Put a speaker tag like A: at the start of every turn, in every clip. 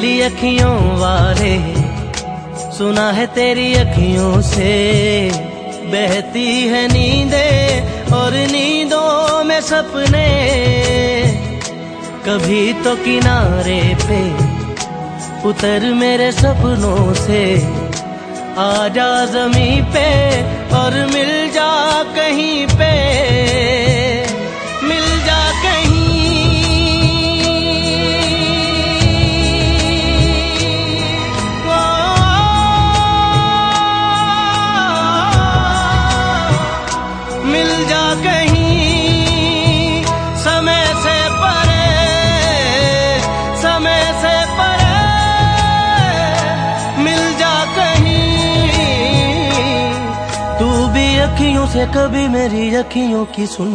A: सुरीली अखियों वाले, सुना है तेरी अखियों से बहती है नींदें और नींदों में सपने। कभी तो किनारे पे उतर मेरे सपनों से, आजा ज़मीं पे और मिल जा कहीं पे, मिल जा कहीं। मिल जा कहीं समय से परे, समय से परे। मिल जा कहीं तू भी अखियों से कभी मेरी अखियों की सुन।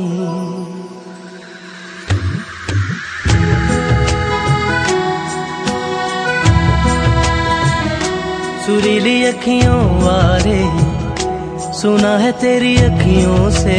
A: सुरीली अखियों वाले, सुना है तेरी अखियों से।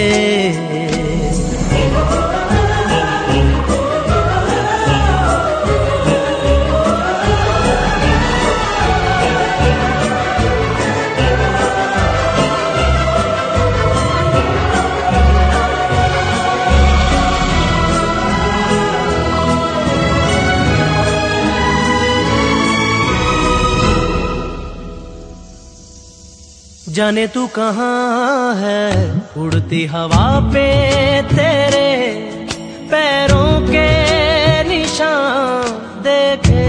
A: जाने तू कहाँ है, उड़ती हवा पे तेरे पैरों के निशान देखे।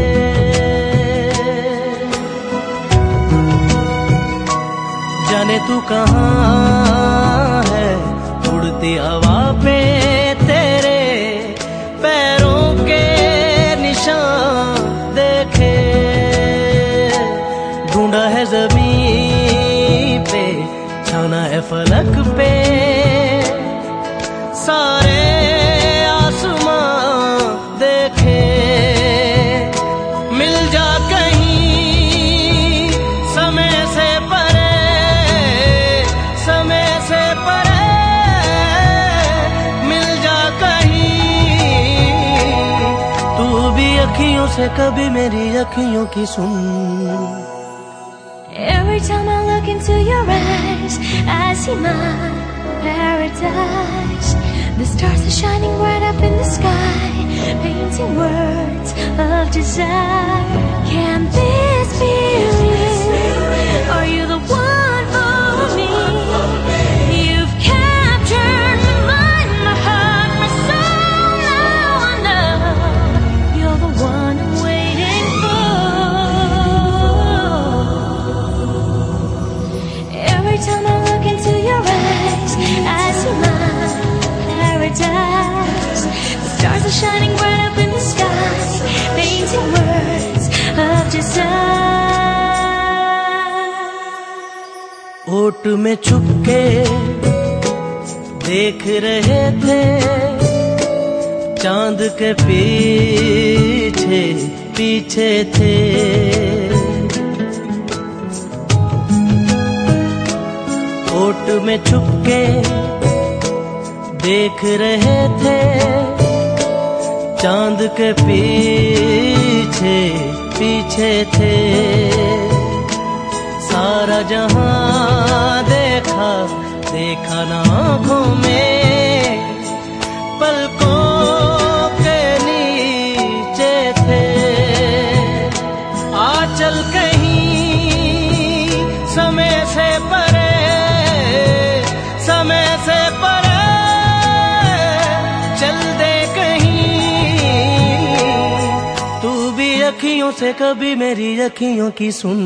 A: जाने तू कहाँ है, उड़ती हवा पे तेरे पैरों के निशान देखे। ढूंढा है ज़मीन पे, छाना है फलक पे, सारे आसमां देखे। मिल जा कहीं समय से परे, समय से परे। मिल जा कहीं तू भी अखियों से कभी मेरी अखियों की सुन।
B: Every time I look into your eyes, I see my paradise. The stars are shining bright up in the sky, painting words of desire. Can this be real? Are you the one for me? You've captured my mind, my heart, my soul. Now I know you're the one I'm waiting for. Every time I look into your eyes, I see my paradise. The stars are shining bright up in the sky, painting words of desire.
A: ओट में छुपके देख रहे थे, चांद के पीछे पीछे थे। ओट में छुपके देख रहे थे, चांद के पीछे पीछे थे। सारा जहां देखा, देखा ना आँखों में, पलकों के नीचे थे। आ चल कहीं समय से परे, समय से परे। चल दे कहीं तू भी अखियों से कभी मेरी अखियों की सुन।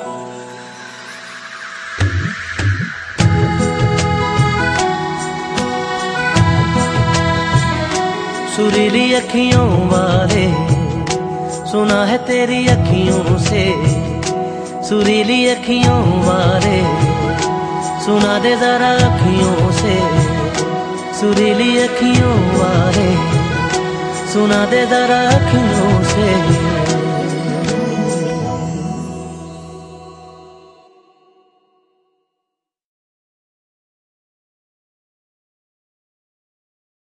A: सुरीली अखियों वाले, सुना है तेरी अखियों से। सुरीली अखियों वाले, सुना दे जरा अखियों से। सुरीली अखियों वाले, सुना दे जरा अखियों से।